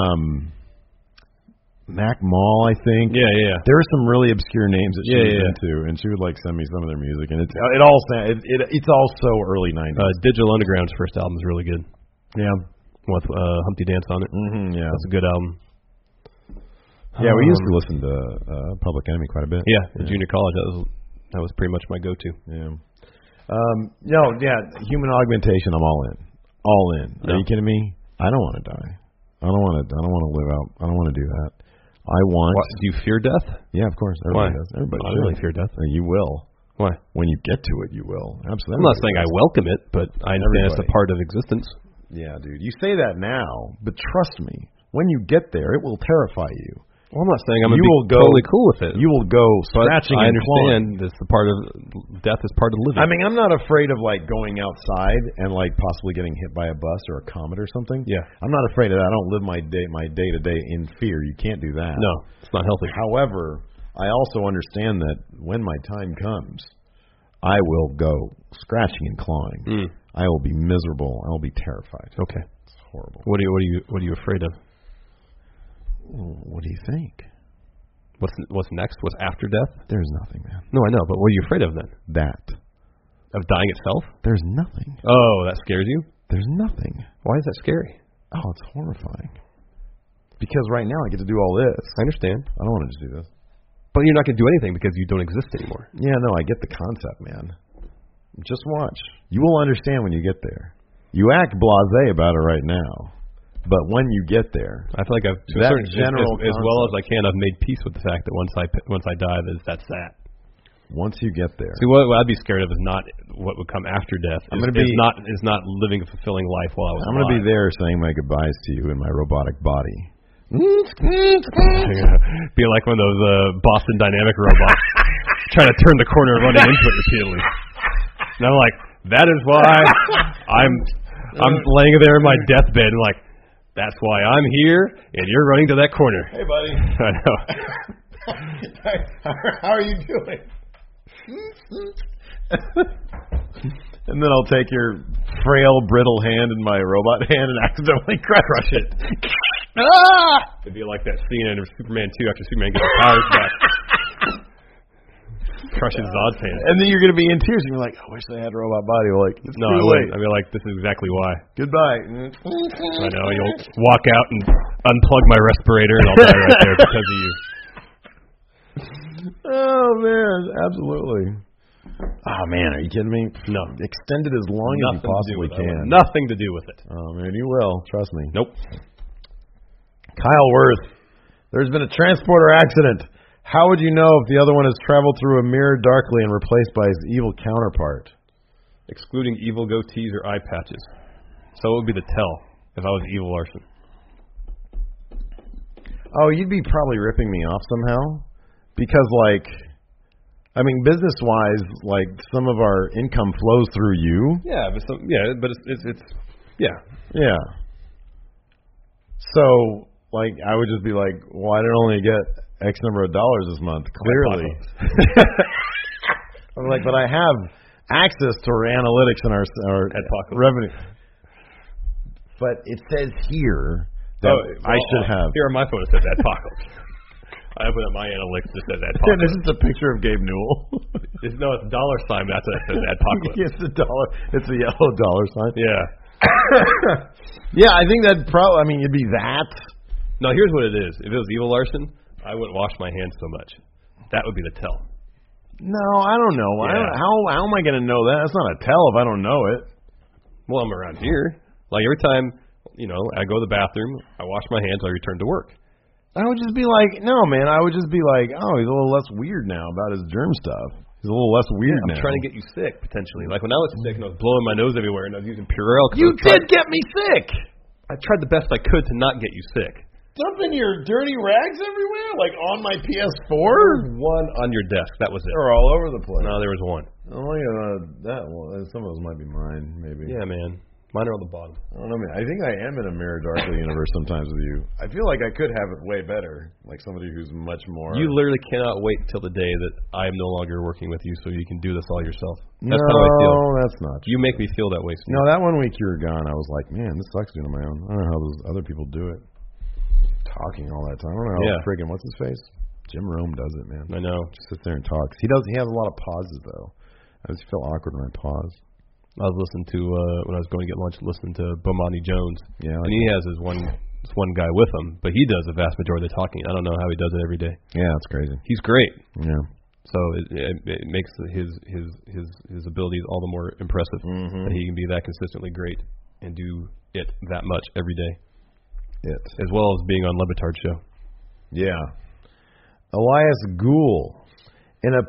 Mac Mall, I think. Yeah. There were some really obscure names that she was into, and she would like send me some of their music, and it's all so early 90s. Digital Underground's first album is really good. Yeah, with Humpty Dance on it. Yeah, that's a good album. Yeah, we used to listen to Public Enemy quite a bit. Yeah, in junior college, that was pretty much my go-to. Yeah. Human augmentation, I'm all in. All in. Are you kidding me? I don't want to die. I don't want to live out. I don't want to do that. I want. What, do you fear death? Yeah, of course. Everybody does. Everybody I really fear death. You will. Why? When you get to it, you will. Absolutely. I'm not saying I welcome it, but I understand it's a part of existence. Yeah, dude. You say that now, but trust me, when you get there, it will terrify you. Well, I'm not saying I'm totally cool with it. You will go scratching and clawing. I understand this. Death is part of living. I mean, I'm not afraid of like going outside and like possibly getting hit by a bus or a comet or something. Yeah, I'm not afraid of that. I don't live my day to day in fear. You can't do that. No, it's not healthy. However, I also understand that when my time comes, I will go scratching and clawing. I will be miserable. I will be terrified. Okay, it's horrible. What are you afraid of? What do you think? What's next? What's after death? There's nothing, man. No, I know, but what are you afraid of then? That. Of dying itself? There's nothing. Oh, that scares you? There's nothing. Why is that scary? Oh, it's horrifying. Because right now I get to do all this. I understand. I don't want to just do this. But you're not going to do anything because you don't exist anymore. Yeah, no, I get the concept, man. Just watch. You will understand when you get there. You act blasé about it right now. But when you get there, I feel like I've that general as well as I can. I've made peace with the fact that once I die, that's that. Once you get there, see what I'd be scared of is not what would come after death. Is not living a fulfilling life while I was alive. I'm going to be there saying my goodbyes to you in my robotic body. Be like one of those Boston Dynamic robots trying to turn the corner and running into it repeatedly. And I'm like, that is why I'm laying there in my deathbed and like. That's why I'm here, and you're running to that corner. Hey, buddy. I know. How are you doing? And then I'll take your frail, brittle hand in my robot hand and accidentally crush it. It'd be like that scene in Superman 2 after Superman gets his powers back. Crushes Zod's hand. And then you're going to be in tears, and you're like, I wish I had a robot body. We're like, no, I wouldn't. I'd be like, this is exactly why. Goodbye. I know. You'll walk out and unplug my respirator, and I'll die right there because of you. Oh, man. Absolutely. Oh, man. Are you kidding me? No. Extend it as long as you possibly can. Nothing to do with it. Oh, man. You will. Trust me. Nope. Kyle Worth. There's been a transporter accident. How would you know if the other one has traveled through a mirror darkly and replaced by his evil counterpart? Excluding evil goatees or eye patches. So it would be the tell if I was Evil Larson. Oh, you'd be probably ripping me off somehow. Because, like, I mean, business-wise, like, some of our income flows through you. Yeah, but it's Yeah. So, like, I would just be like, well, I didn't only get X number of dollars this month, clearly. I'm like, but I have access to our analytics and our revenue. But it says here that I should have. Here on my phone it says Adpocalypse. I open up my analytics and it says Adpocalypse. Yeah, this is a picture of Gabe Newell. It's $, that's what it says Adpocalypse. It's a dollar. It's a yellow $sign. Yeah. Yeah, I think that'd probably, I mean, it'd be that. No, here's what it is. If it was Evil Larson, I wouldn't wash my hands so much. That would be the tell. No, I don't know. Yeah. How am I going to know that? That's not a tell if I don't know it. Well, I'm around here. Like every time, I go to the bathroom, I wash my hands, I return to work. I would just be like, no, man. I would just be like, oh, he's a little less weird now about his germ stuff. He's a little less weird now. I'm trying to get you sick, potentially. Like when I was sick and I was blowing my nose everywhere and I was using Purell. You did get me sick! I tried the best I could to not get you sick. Dumping your dirty rags everywhere? Like on my PS4? There was one on your desk. That was it. They were all over the place. No, there was one. Oh, look at that one. Some of those might be mine, maybe. Yeah, man. Mine are on the bottom. I don't know, man. I think I am in a Mirror Darkly universe sometimes with you. I feel like I could have it way better, like somebody who's much more... You literally cannot wait till the day that I am no longer working with you so you can do this all yourself. That's how I feel. No, that's not true. You make me feel that way, Steve. No, that 1 week you were gone, I was like, man, this sucks doing it on my own. I don't know how those other people do it. Talking all that time. I don't know how friggin' what's his face? Jim Rome does it, man. I know. Just sits there and talks. He has a lot of pauses, though. I just feel awkward when I pause. I was listening to when I was going to get lunch, listening to Bomani Jones. Yeah, and he has this one guy with him, but he does the vast majority of the talking. I don't know how he does it every day. Yeah, that's crazy. He's great. Yeah. So it makes his abilities all the more impressive that he can be that consistently great and do it that much every day. As well as being on Le Batard show. Yeah. Elias Gould. In a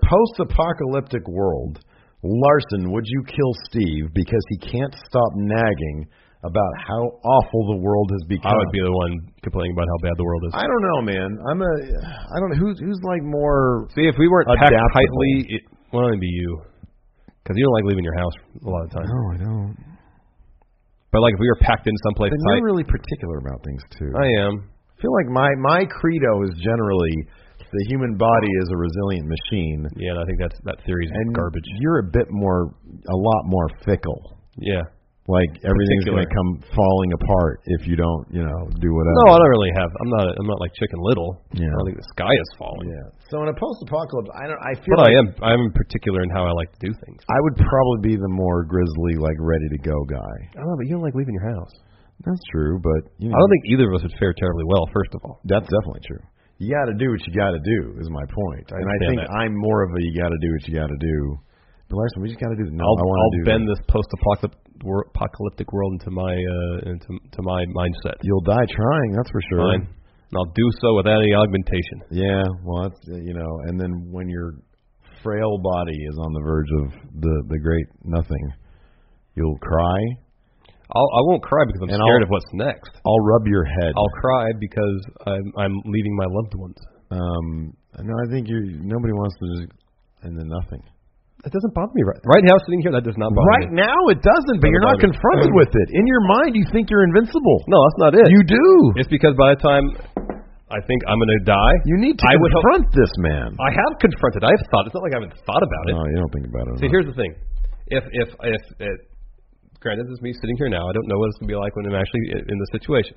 post-apocalyptic world, Larson, would you kill Steve because he can't stop nagging about how awful the world has become. I would be the one complaining about how bad the world is. I don't know, man. I don't know who's like more. See, if we weren't packed adaptable. tightly, well, it'd be you, because you don't like leaving your house a lot of times. No, I don't. But like if we were packed in someplace But tight, you're really particular about things too. I am. I feel like my credo is generally the human body is a resilient machine. Yeah, and I think that theory is garbage. You're a lot more fickle. Yeah. Like everything's going to come falling apart if you don't, do whatever. No, I don't really have. I'm not like Chicken Little. Yeah. I don't think the sky is falling. Yeah. So in a post-apocalypse, I feel. But like I'm particular in how I like to do things. I would probably be the more grizzly, like ready to go guy. I don't know, but you don't like leaving your house. That's true, but I don't think either of us would fare terribly well. First of all, that's definitely true. You got to do what you got to do is my point, and I think I'm more of a you got to do what you got to do. But Larson, we just got to do. No, I'll bend this post-apocalyptic world into my mindset. You'll die trying, that's for sure. Fine. And I'll do so without any augmentation. Yeah, well, that's and then when your frail body is on the verge of the great nothing, you'll cry. I won't cry because I'm scared of what's next. I'll rub your head. I'll cry because I'm leaving my loved ones. No, I think nobody wants to just and then nothing. It doesn't bother me right now sitting here. That does not bother me. Right now it doesn't, but you're not confronted with it. In your mind, you think you're invincible. No, that's not it. You do. It's because by the time I think I'm going to die, you need to confront this man. I have confronted. I have thought. It's not like I haven't thought about it. No, you don't think about it. See, here's the thing. If granted, this is me sitting here now. I don't know what it's going to be like when I'm actually in the situation.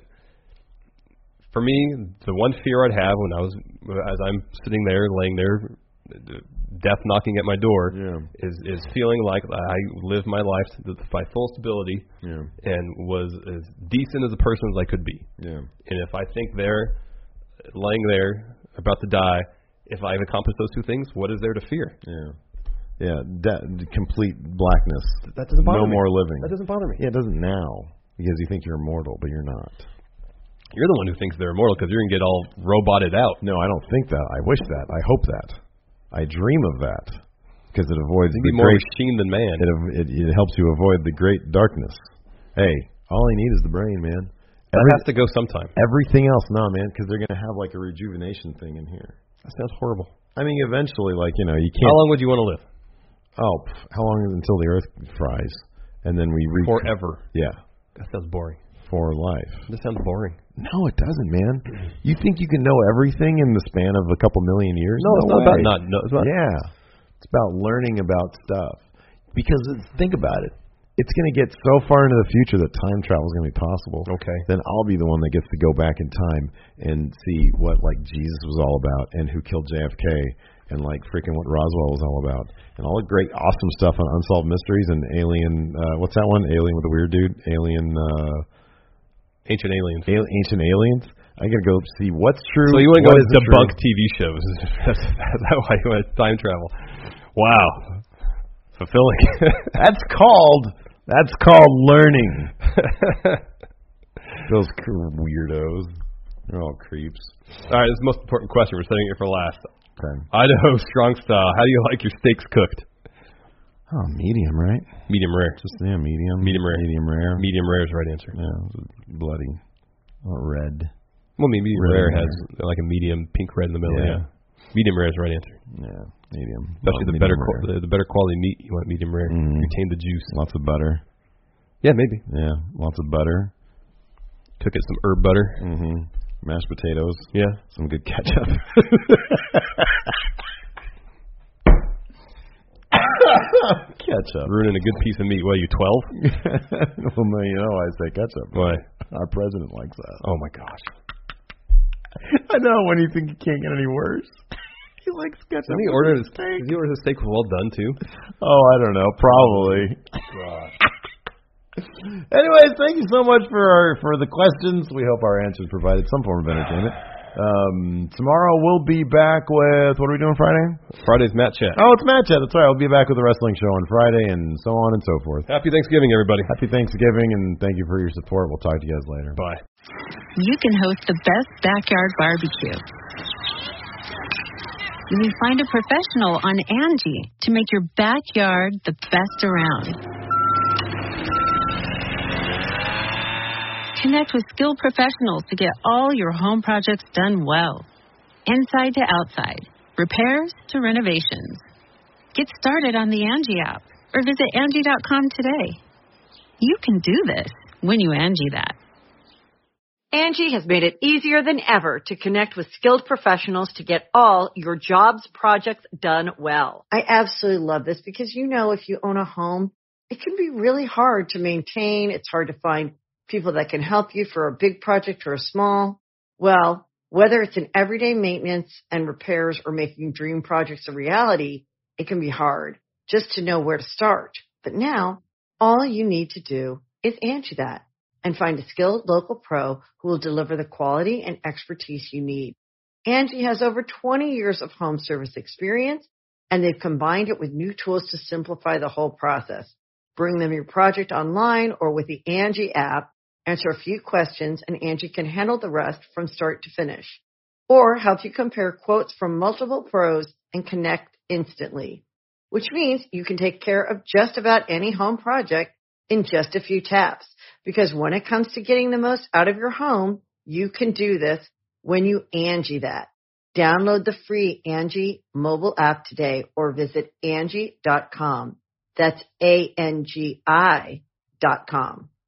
For me, the one fear I'd have as I'm sitting there, laying there, death knocking at my door, is feeling like I lived my life to my fullest ability and was as decent as a person as I could be. Yeah. And if I think laying there, about to die, if I've accomplished those two things, what is there to fear? Yeah. Yeah, complete blackness. That doesn't bother me. No more living. That doesn't bother me. Yeah, it doesn't now because you think you're immortal, but you're not. You're the one who thinks they're immortal because you're going to get all roboted out. No, I don't think that. I wish that. I hope that. I dream of that because it avoids the more great machine than man. It helps you avoid the great darkness. Hey, all I need is the brain, man. That has to go sometime. Everything else, man, because they're going to have like a rejuvenation thing in here. That sounds horrible. I mean, eventually, you can't. How long would you want to live? Oh, how long until the Earth fries, and then we forever. Yeah, that sounds boring. For life. That sounds boring. No, it doesn't, man. You think you can know everything in the span of a couple million years? No, it's not about Yeah, it's about learning about stuff. Because think about it. It's going to get so far into the future that time travel is going to be possible. Okay. Then I'll be the one that gets to go back in time and see what Jesus was all about and who killed JFK and freaking what Roswell was all about and all the great awesome stuff on Unsolved Mysteries and Alien. What's that one? Alien with the weird dude. Ancient Aliens. Ancient Aliens. I gotta go see what's true. So you want to go debunk TV shows? That's why you want to time travel? Wow, fulfilling. That's called learning. Those weirdos. They're all creeps. All right, this is the most important question. We're setting it for last. Okay. Idaho strong style. How do you like your steaks cooked? Oh, medium, right? Medium rare. Medium. Medium rare. Medium rare. Medium rare is the right answer. Yeah, bloody. Or red. Well, medium rare has like a medium pink red in the middle. Yeah. Medium rare is the right answer. Yeah, medium. Especially the better quality meat, you want medium rare. Retain the juice. Lots of butter. Yeah, maybe. Yeah, lots of butter. Cook it some herb butter. Mashed potatoes. Yeah. Some good ketchup. Ketchup. Ruining a good piece of meat. What, are you 12? Well, no, I say ketchup. Why? Our president likes that. Oh, my gosh. I know, when you think it can't get any worse. He likes ketchup. Does he order his steak well done, too? Oh, I don't know. Probably. Anyways, thank you so much for the questions. We hope our answers provided some form of entertainment. Tomorrow we'll be back with, what are we doing Friday? Friday's Matt Chat. Oh, it's Matt Chat. That's right. We'll be back with the wrestling show on Friday and so on and so forth. Happy Thanksgiving, everybody. Happy Thanksgiving, and thank you for your support. We'll talk to you guys later. Bye. You can host the best backyard barbecue. When you find a professional on Angie to make your backyard the best around. Connect with skilled professionals to get all your home projects done well. Inside to outside, repairs to renovations. Get started on the Angie app or visit Angie.com today. You can do this when you Angie that. Angie has made it easier than ever to connect with skilled professionals to get all your jobs projects done well. I absolutely love this because, if you own a home, it can be really hard to maintain. It's hard to find people that can help you for a big project or a small. Well, whether it's in everyday maintenance and repairs or making dream projects a reality, it can be hard just to know where to start. But now, all you need to do is Angie that and find a skilled local pro who will deliver the quality and expertise you need. Angie has over 20 years of home service experience, and they've combined it with new tools to simplify the whole process. Bring them your project online or with the Angie app, answer a few questions, and Angie can handle the rest from start to finish. Or help you compare quotes from multiple pros and connect instantly, which means you can take care of just about any home project in just a few taps. Because when it comes to getting the most out of your home, you can do this when you Angie that. Download the free Angie mobile app today or visit Angie.com. That's ANGI.com.